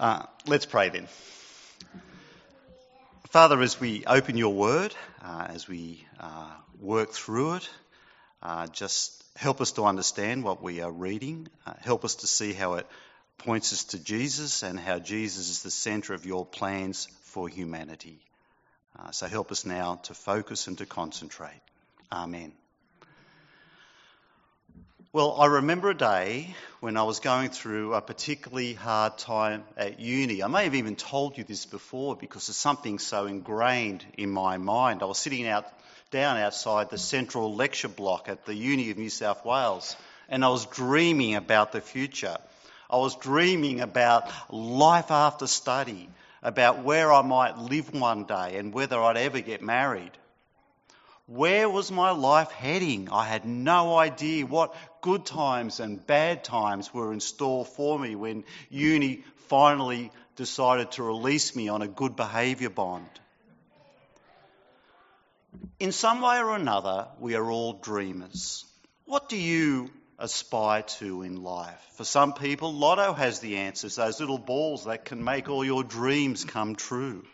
Let's pray then. Father, as we open your word, as we work through it, just help us to understand what we are reading. Help us to see how it points us to Jesus and how Jesus is the centre of your plans for humanity. So help us now to focus and to concentrate. Amen. Well, I remember a day when I was going through a particularly hard time at uni. I may have even told you this before because it's something so ingrained in my mind. I was sitting down outside the central lecture block at the Uni of New South Wales, and I was dreaming about the future. I was dreaming about life after study, about where I might live one day and whether I'd ever get married. Where was my life heading? I had no idea what good times and bad times were in store for me when uni finally decided to release me on a good behaviour bond. In some way or another, we are all dreamers. What do you aspire to in life? For some people, Lotto has the answers, those little balls that can make all your dreams come true.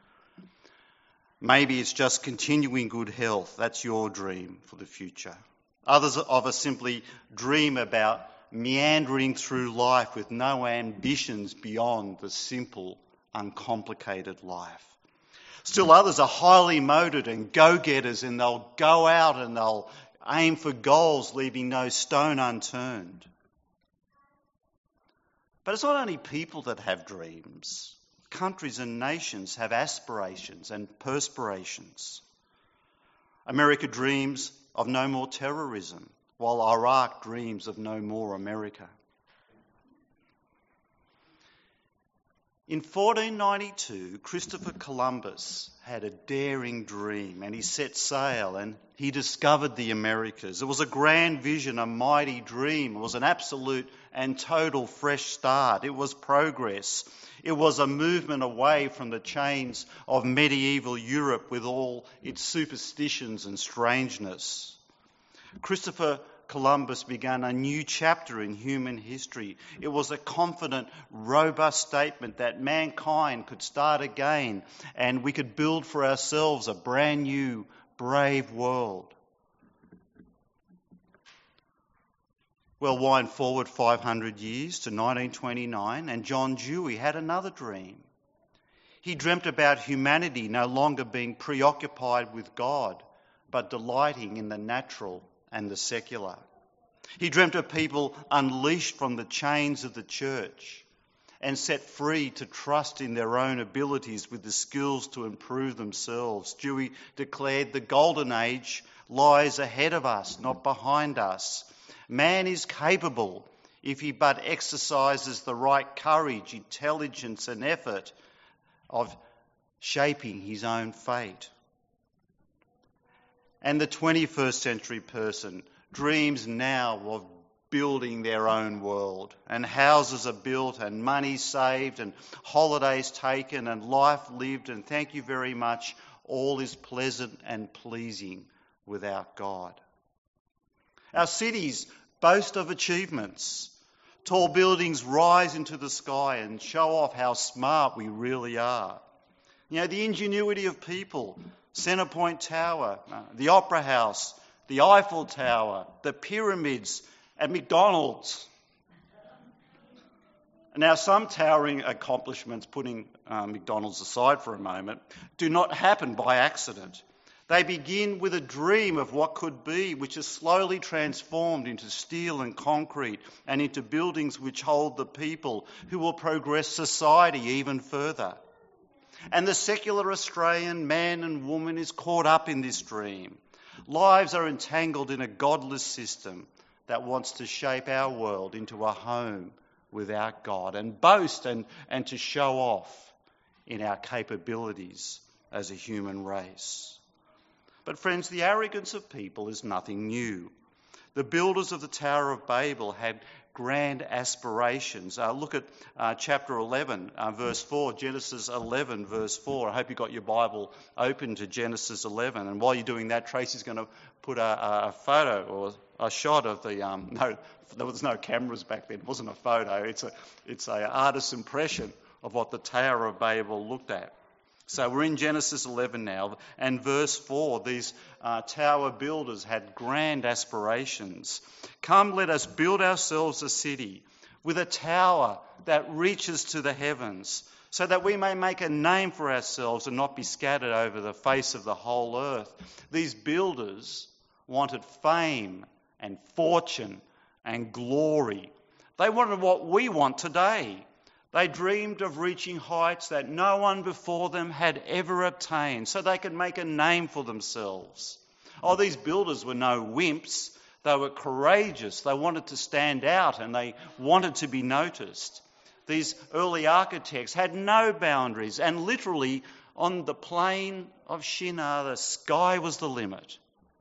Maybe it's just continuing good health. That's your dream for the future. Others of us simply dream about meandering through life with no ambitions beyond the simple, uncomplicated life. Still others are highly motivated and go-getters, and they'll go out and they'll aim for goals, leaving no stone unturned. But it's not only people that have dreams. Countries and nations have aspirations and perspirations. America dreams of no more terrorism, while Iraq dreams of no more America. In 1492, Christopher Columbus had a daring dream and he set sail and he discovered the Americas. It was a grand vision, a mighty dream. It was an absolute and total fresh start. It was progress. It was a movement away from the chains of medieval Europe with all its superstitions and strangeness. Christopher Columbus began a new chapter in human history. It was a confident, robust statement that mankind could start again and we could build for ourselves a brand new, brave world. Well, wind forward 500 years to 1929 and John Dewey had another dream. He dreamt about humanity no longer being preoccupied with God, but delighting in the natural and the secular. He dreamt of people unleashed from the chains of the church and set free to trust in their own abilities with the skills to improve themselves. Dewey declared the golden age lies ahead of us, not behind us. Man is capable, if he but exercises the right courage, intelligence and effort, of shaping his own fate. And the 21st century person dreams now of building their own world, and houses are built and money saved and holidays taken and life lived, and thank you very much, all is pleasant and pleasing without God. Our cities boast of achievements. Tall buildings rise into the sky and show off how smart we really are. You know, the ingenuity of people, Centrepoint Tower, the Opera House, the Eiffel Tower, the pyramids, and McDonald's. Now, some towering accomplishments, putting McDonald's aside for a moment, do not happen by accident. They begin with a dream of what could be, which is slowly transformed into steel and concrete and into buildings which hold the people who will progress society even further. And the secular Australian man and woman is caught up in this dream. Lives are entangled in a godless system that wants to shape our world into a home without God and boast and to show off in our capabilities as a human race. But friends, the arrogance of people is nothing new. The builders of the Tower of Babel had grand aspirations. Look at chapter 11, verse 4, Genesis 11, verse 4. I hope you got your Bible open to Genesis 11. And while you're doing that, Tracy's going to put a photo or a shot of the... no, there was no cameras back then. It wasn't a photo. It's a artist's impression of what the Tower of Babel looked at. So we're in Genesis 11 now, and verse 4, these tower builders had grand aspirations. Come, let us build ourselves a city with a tower that reaches to the heavens, so that we may make a name for ourselves and not be scattered over the face of the whole earth. These builders wanted fame and fortune and glory. They wanted what we want today. They dreamed of reaching heights that no one before them had ever obtained, so they could make a name for themselves. Oh, these builders were no wimps. They were courageous. They wanted to stand out and they wanted to be noticed. These early architects had no boundaries, and literally on the plain of Shinar, the sky was the limit.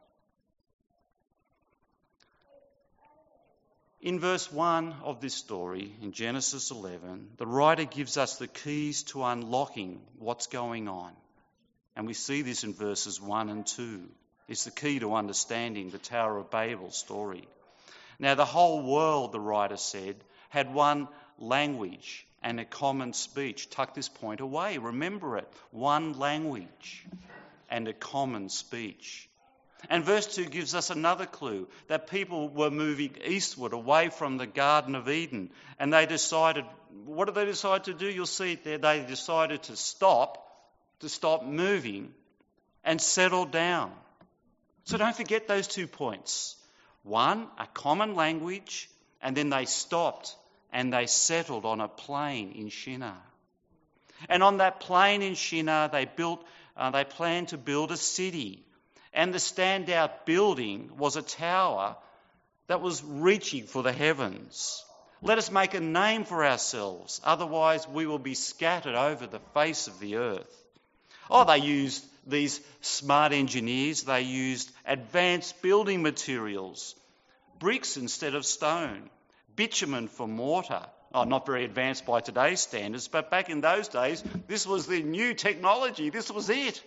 In verse 1 of this story, in Genesis 11, the writer gives us the keys to unlocking what's going on. And we see this in verses 1 and 2. It's the key to understanding the Tower of Babel story. Now, the whole world, the writer said, had one language and a common speech. Tuck this point away. Remember it. One language and a common speech. And verse 2 gives us another clue, that people were moving eastward, away from the Garden of Eden. And they decided, what did they decide to do? You'll see it there. They decided to stop moving and settle down. So don't forget those 2 points. One, a common language, and then they stopped and they settled on a plain in Shinar. And on that plain in Shinar, they planned to build a city. And the standout building was a tower that was reaching for the heavens. Let us make a name for ourselves, otherwise we will be scattered over the face of the earth. Oh, they used these smart engineers, they used advanced building materials, bricks instead of stone, bitumen for mortar. Oh, not very advanced by today's standards, but back in those days, this was the new technology, this was it.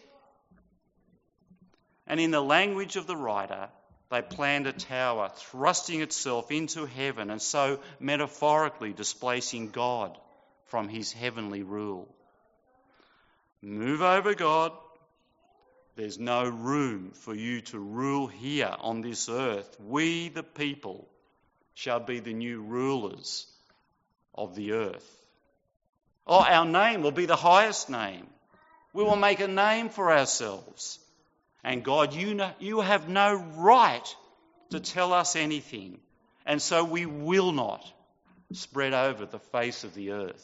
And in the language of the writer, they planned a tower thrusting itself into heaven and so metaphorically displacing God from his heavenly rule. Move over, God. There's no room for you to rule here on this earth. We, the people, shall be the new rulers of the earth. Oh, our name will be the highest name. We will make a name for ourselves. And God, you have no right to tell us anything. And so we will not spread over the face of the earth.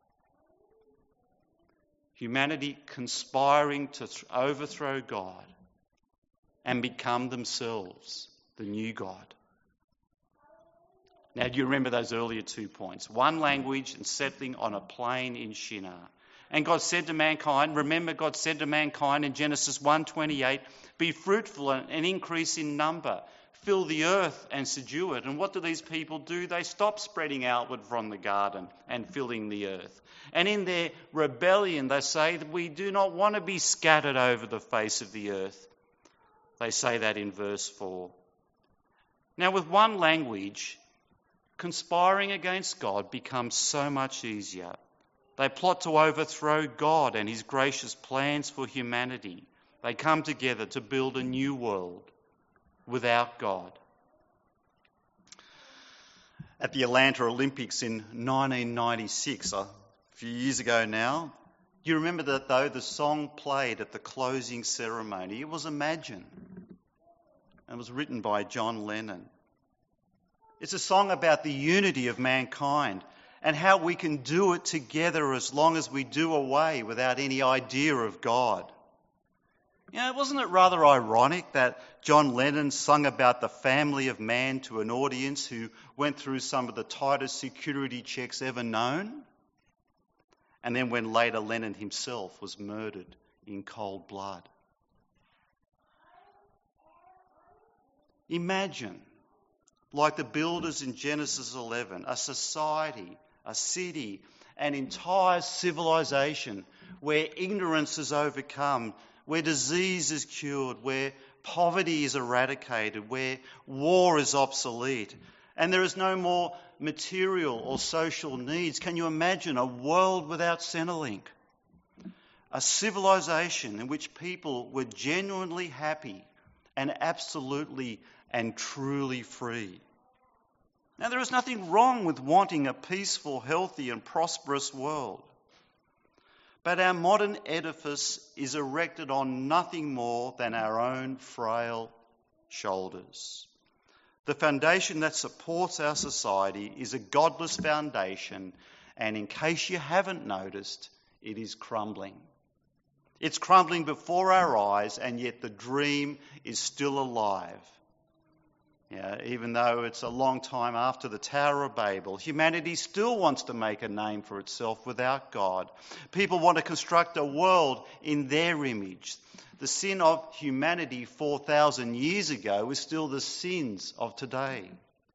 Humanity conspiring to overthrow God and become themselves the new God. Now, do you remember those earlier 2 points? One language and settling on a plain in Shinar. And God said to mankind, remember God said to mankind in Genesis 1:28, be fruitful and increase in number, fill the earth and subdue it. And what do these people do? They stop spreading outward from the garden and filling the earth. And in their rebellion, they say that we do not want to be scattered over the face of the earth. They say that in verse 4. Now, with one language, conspiring against God becomes so much easier. They plot to overthrow God and his gracious plans for humanity. They come together to build a new world without God. At the Atlanta Olympics in 1996, a few years ago now, you remember that though the song played at the closing ceremony, it was Imagine. And it was written by John Lennon. It's a song about the unity of mankind and how we can do it together as long as we do away without any idea of God. You know, wasn't it rather ironic that John Lennon sung about the family of man to an audience who went through some of the tightest security checks ever known? And then when later Lennon himself was murdered in cold blood. Imagine, like the builders in Genesis 11, a society, a city, an entire civilization where ignorance is overcome, where disease is cured, where poverty is eradicated, where war is obsolete, And there is no more material or social needs. Can you imagine a world without Centrelink? A civilization in which people were genuinely happy and absolutely and truly free. Now, there is nothing wrong with wanting a peaceful, healthy and prosperous world. But our modern edifice is erected on nothing more than our own frail shoulders. The foundation that supports our society is a godless foundation, and in case you haven't noticed, it is crumbling. It's crumbling before our eyes, and yet the dream is still alive. Even though it's a long time after the Tower of Babel, humanity still wants to make a name for itself without God. People want to construct a world in their image. The sin of humanity 4,000 years ago is still the sins of today.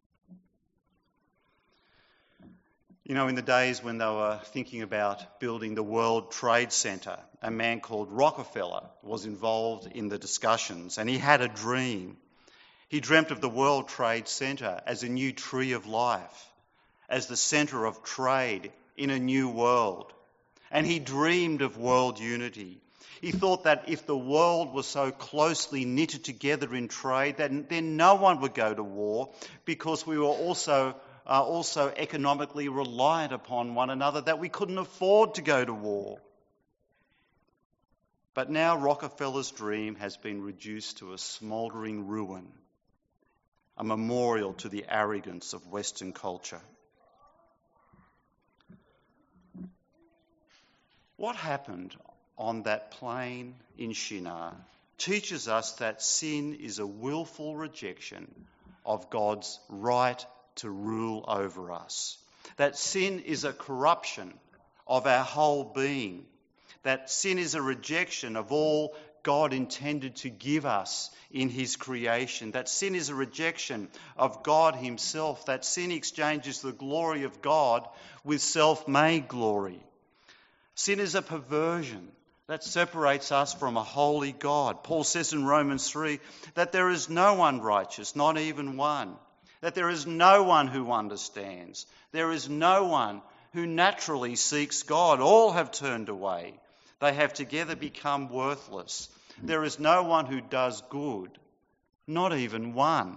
In the days when they were thinking about building the World Trade Center, a man called Rockefeller was involved in the discussions, and he had a dream. He dreamt of the World Trade Center as a new tree of life, as the centre of trade in a new world. And he dreamed of world unity. He thought that if the world was so closely knitted together in trade, then no one would go to war, because we were also economically reliant upon one another, that we couldn't afford to go to war. But now Rockefeller's dream has been reduced to a smouldering ruin, a memorial to the arrogance of Western culture. What happened on that plain in Shinar teaches us that sin is a willful rejection of God's right to rule over us. That sin is a corruption of our whole being. That sin is a rejection of all God intended to give us in his creation. That sin is a rejection of God himself. That sin exchanges the glory of God with self-made glory. Sin is a perversion that separates us from a holy God. Paul says in Romans 3 that there is no one righteous, not even one. That there is no one who understands. There is no one who naturally seeks God. All have turned away. They have together become worthless. There is no one who does good, not even one.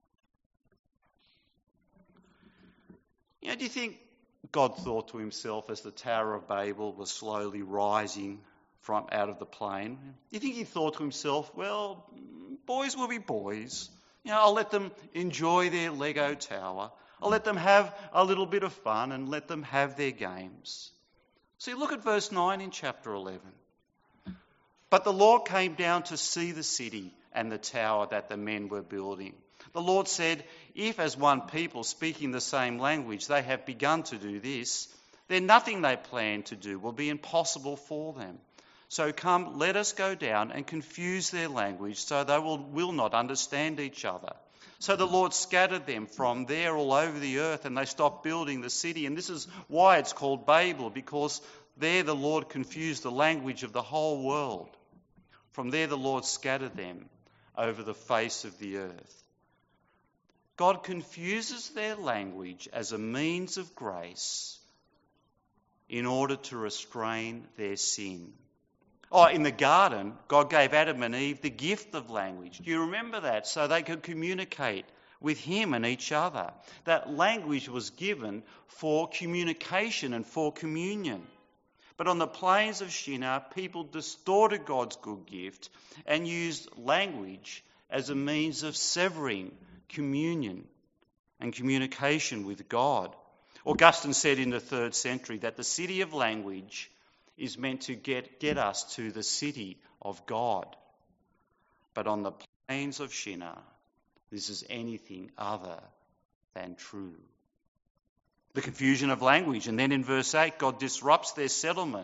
Do you think God thought to himself as the Tower of Babel was slowly rising from out of the plain? Do you think he thought to himself, well, boys will be boys. I'll let them enjoy their Lego tower. I'll let them have a little bit of fun and let them have their games. See, look at verse 9 in chapter 11. But the Lord came down to see the city and the tower that the men were building. The Lord said, if as one people speaking the same language they have begun to do this, then nothing they plan to do will be impossible for them. So come, let us go down and confuse their language so they will not understand each other. So the Lord scattered them from there all over the earth, and they stopped building the city. And this is why it's called Babel, because there the Lord confused the language of the whole world. From there the Lord scattered them over the face of the earth. God confuses their language as a means of grace in order to restrain their sin. In the garden, God gave Adam and Eve the gift of language. Do you remember that? So they could communicate with him and each other. That language was given for communication and for communion. But on the plains of Shinar, people distorted God's good gift and used language as a means of severing communion and communication with God. Augustine said in the 3rd century that the city of language is meant to get us to the city of God. But on the plains of Shinar, this is anything other than true. The confusion of language. And then in verse 8, God disrupts their settlement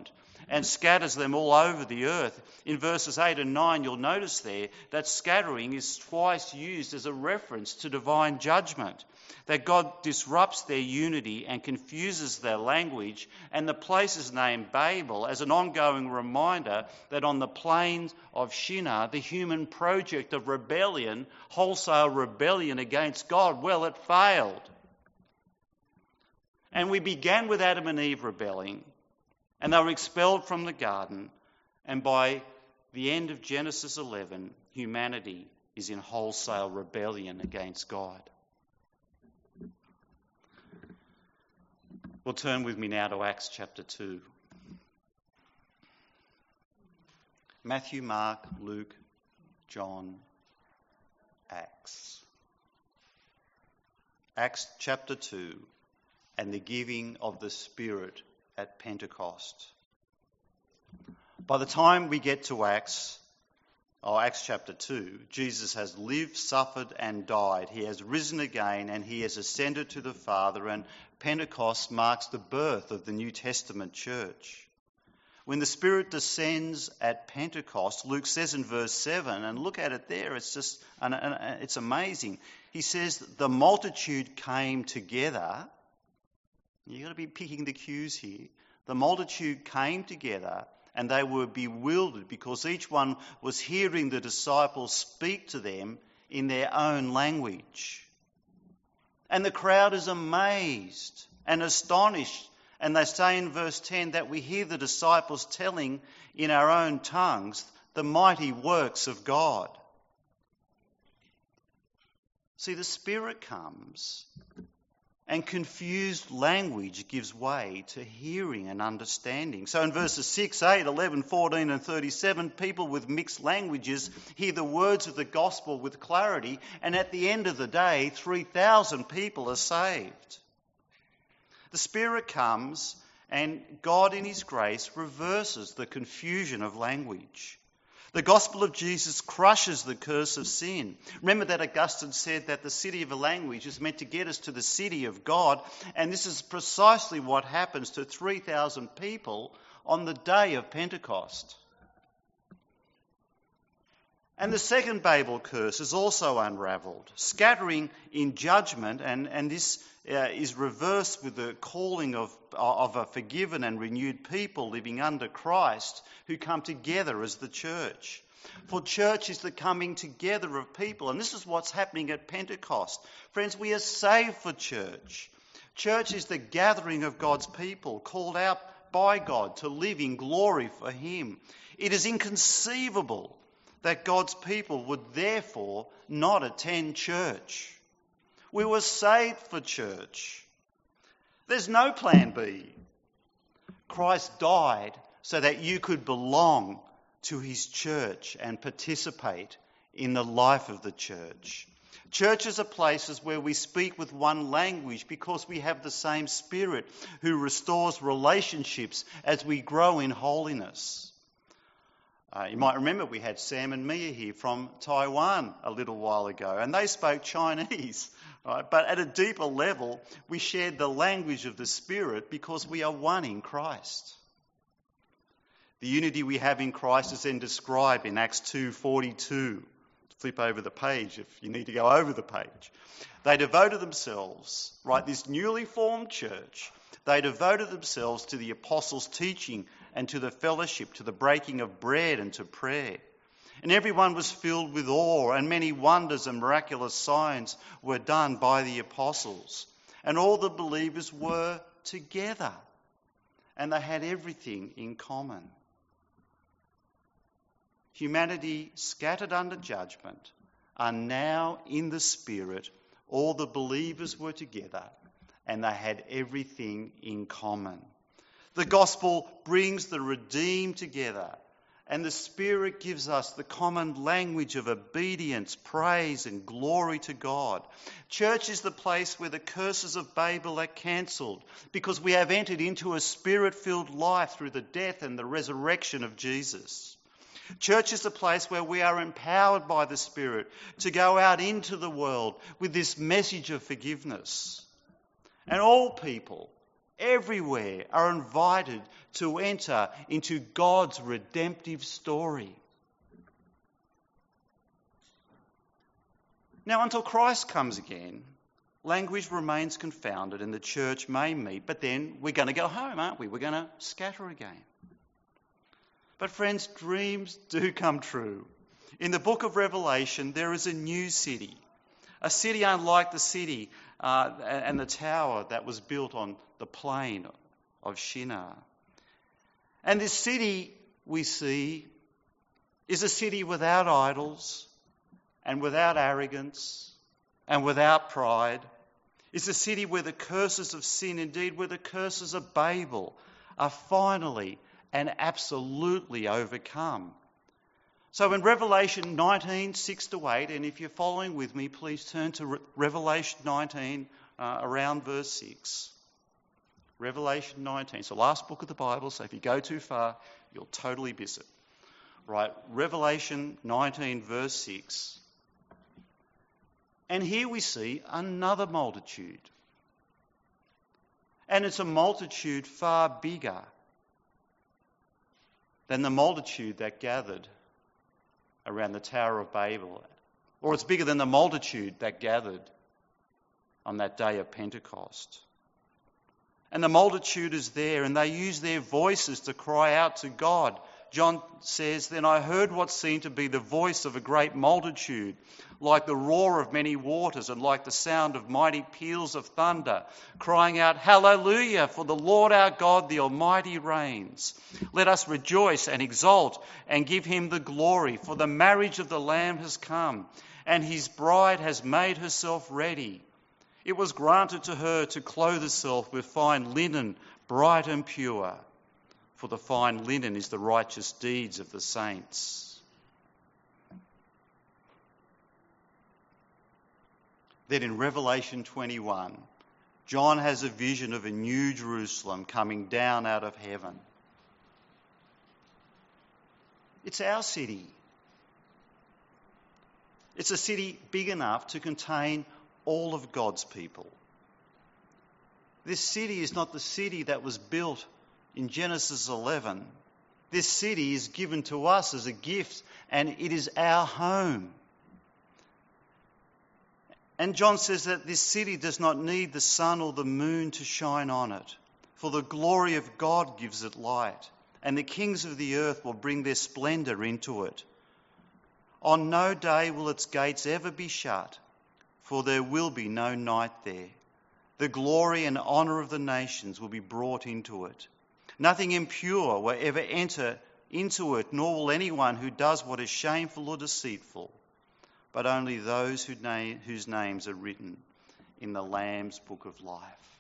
and scatters them all over the earth. In verses 8 and 9, you'll notice there that scattering is twice used as a reference to divine judgment, that God disrupts their unity and confuses their language, and the place is named Babel as an ongoing reminder that on the plains of Shinar, the human project of rebellion, wholesale rebellion against God, well, it failed. And we began with Adam and Eve rebelling, and they were expelled from the garden, and by the end of Genesis 11, humanity is in wholesale rebellion against God. Well, turn with me now to Acts chapter 2. Matthew, Mark, Luke, John, Acts. Acts chapter 2 and the giving of the Spirit at Pentecost. By the time we get to Acts chapter 2, Jesus has lived, suffered and died. He has risen again and he has ascended to the Father, and Pentecost marks the birth of the New Testament church. When the Spirit descends at Pentecost, Luke says in verse 7, and look at it there, it's amazing. He says, the multitude came together. You've got to be picking the cues here. The multitude came together and they were bewildered because each one was hearing the disciples speak to them in their own language. And the crowd is amazed and astonished. And they say in verse 10 that we hear the disciples telling in our own tongues the mighty works of God. See, the Spirit comes and confused language gives way to hearing and understanding. So in verses 6, 8, 11, 14 and 37, people with mixed languages hear the words of the gospel with clarity, and at the end of the day, 3,000 people are saved. The Spirit comes and God in his grace reverses the confusion of language. The gospel of Jesus crushes the curse of sin. Remember that Augustine said that the city of a language is meant to get us to the city of God, and this is precisely what happens to 3,000 people on the day of Pentecost. And the second Babel curse is also unravelled, scattering in judgment, and this is reversed with the calling of a forgiven and renewed people living under Christ who come together as the church. For church is the coming together of people, and this is what's happening at Pentecost. Friends, we are saved for church. Church is the gathering of God's people, called out by God to live in glory for him. It is inconceivable that God's people would therefore not attend church. We were saved for church. There's no plan B. Christ died so that you could belong to his church and participate in the life of the church. Churches are places where we speak with one language because we have the same Spirit who restores relationships as we grow in holiness. You might remember we had Sam and Mia here from Taiwan a little while ago, and they spoke Chinese. Right? But at a deeper level, we shared the language of the Spirit because we are one in Christ. The unity we have in Christ is then described in Acts 2:42. Flip over the page if you need to go over the page. They devoted themselves, right, this newly formed church, they devoted themselves to the apostles' teaching and to the fellowship, to the breaking of bread and to prayer. And everyone was filled with awe, and many wonders and miraculous signs were done by the apostles. And all the believers were together, and they had everything in common. Humanity scattered under judgment are now in the Spirit. All the believers were together, and they had everything in common. The gospel brings the redeemed together, and the Spirit gives us the common language of obedience, praise and glory to God. Church is the place where the curses of Babel are cancelled because we have entered into a Spirit-filled life through the death and the resurrection of Jesus. Church is the place where we are empowered by the Spirit to go out into the world with this message of forgiveness. And all people everywhere are invited to enter into God's redemptive story. Now, until Christ comes again, language remains confounded and the church may meet, but then we're going to go home, aren't we? We're going to scatter again. But friends, dreams do come true. In the book of Revelation, there is a new city, a city unlike the city and the tower that was built on the plain of Shinar. And this city, we see, is a city without idols and without arrogance and without pride. It's a city where the curses of sin, indeed where the curses of Babel, are finally and absolutely overcome. So in Revelation 19, 6-8, and if you're following with me, please turn to Revelation 19, around verse 6. Revelation 19, it's the last book of the Bible, so if you go too far, you'll totally miss it. Right, Revelation 19, verse 6. And here we see another multitude. And it's a multitude far bigger than the multitude that gathered around the Tower of Babel. Or it's bigger than the multitude that gathered on that day of Pentecost. And the multitude is there and they use their voices to cry out to God. John says, "Then I heard what seemed to be the voice of a great multitude, like the roar of many waters and like the sound of mighty peals of thunder, crying out, 'Hallelujah, for the Lord our God, the Almighty reigns. Let us rejoice and exult and give him the glory, for the marriage of the Lamb has come, and his bride has made herself ready. It was granted to her to clothe herself with fine linen, bright and pure, for the fine linen is the righteous deeds of the saints.'" Then in Revelation 21, John has a vision of a new Jerusalem coming down out of heaven. It's our city. It's a city big enough to contain all of God's people. This city is not the city that was built in Genesis 11. This city is given to us as a gift and it is our home. And John says that this city does not need the sun or the moon to shine on it, for the glory of God gives it light, and the kings of the earth will bring their splendour into it. On no day will its gates ever be shut, for there will be no night there. The glory and honour of the nations will be brought into it. Nothing impure will ever enter into it, nor will anyone who does what is shameful or deceitful, but only those whose names are written in the Lamb's book of life.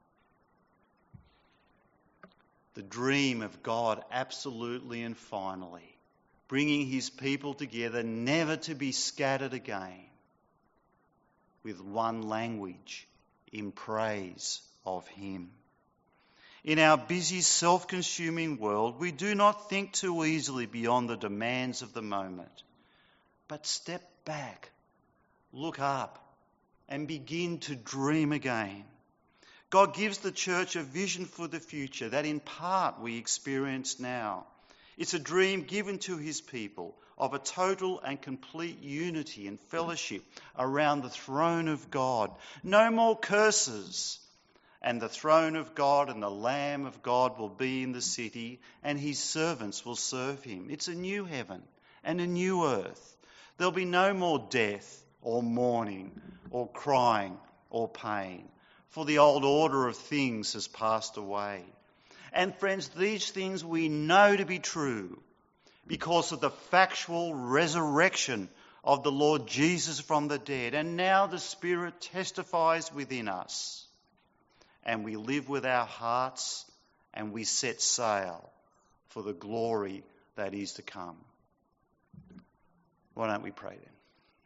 The dream of God absolutely and finally, bringing his people together, never to be scattered again, with one language in praise of him. In our busy, self-consuming world, we do not think too easily beyond the demands of the moment, but step back, look up, and begin to dream again. God gives the church a vision for the future that in part we experience now. It's a dream given to his people of a total and complete unity and fellowship around the throne of God. No more curses. And the throne of God and the Lamb of God will be in the city, and his servants will serve him. It's a new heaven and a new earth. There'll be no more death or mourning or crying or pain, for the old order of things has passed away. And friends, these things we know to be true because of the factual resurrection of the Lord Jesus from the dead. And now the Spirit testifies within us. And we live with our hearts and we set sail for the glory that is to come. Why don't we pray then?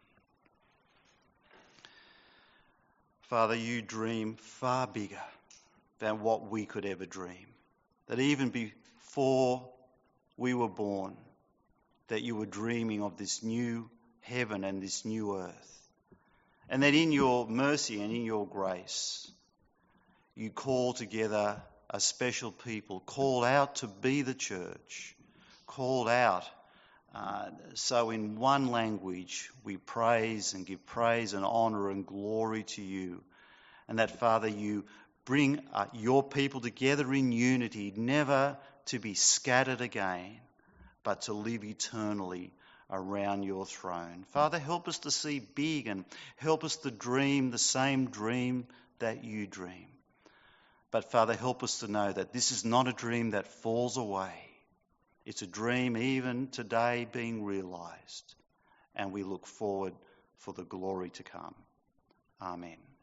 Father, you dream far bigger than what we could ever dream. That even before we were born, that you were dreaming of this new heaven and this new earth. And that in your mercy and in your grace, you call together a special people, call out to be the church, call out. So in one language we praise and give praise and honour and glory to you. And that, Father, you bring your people together in unity, never to be scattered again, but to live eternally around your throne. Father, help us to see big and help us to dream the same dream that you dream. But Father, help us to know that this is not a dream that falls away. It's a dream even today being realised. And we look forward for the glory to come. Amen.